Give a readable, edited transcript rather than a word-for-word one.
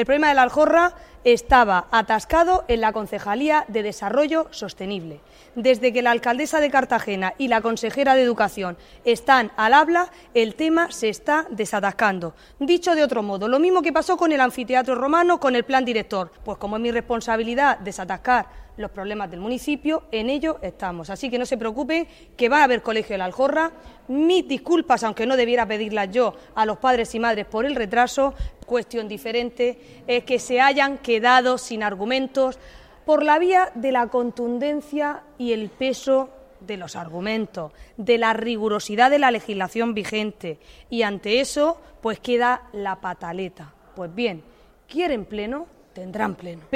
El problema de la Aljorra estaba atascado en la Concejalía de Desarrollo Sostenible. Desde que la alcaldesa de Cartagena y la consejera de Educación están al habla, el tema se está desatascando. Dicho de otro modo, lo mismo que pasó con el anfiteatro romano, con el plan director. Pues como es mi responsabilidad desatascar los problemas del municipio, en ello estamos. Así que no se preocupen, que va a haber colegio de la Aljorra. Mis disculpas, aunque no debiera pedirlas yo, a los padres y madres por el retraso. Cuestión diferente es que se hayan quedado sin argumentos por la vía de la contundencia y el peso de los argumentos, de la rigurosidad de la legislación vigente, y ante eso pues queda la pataleta. Pues bien, ¿quieren pleno? Tendrán pleno.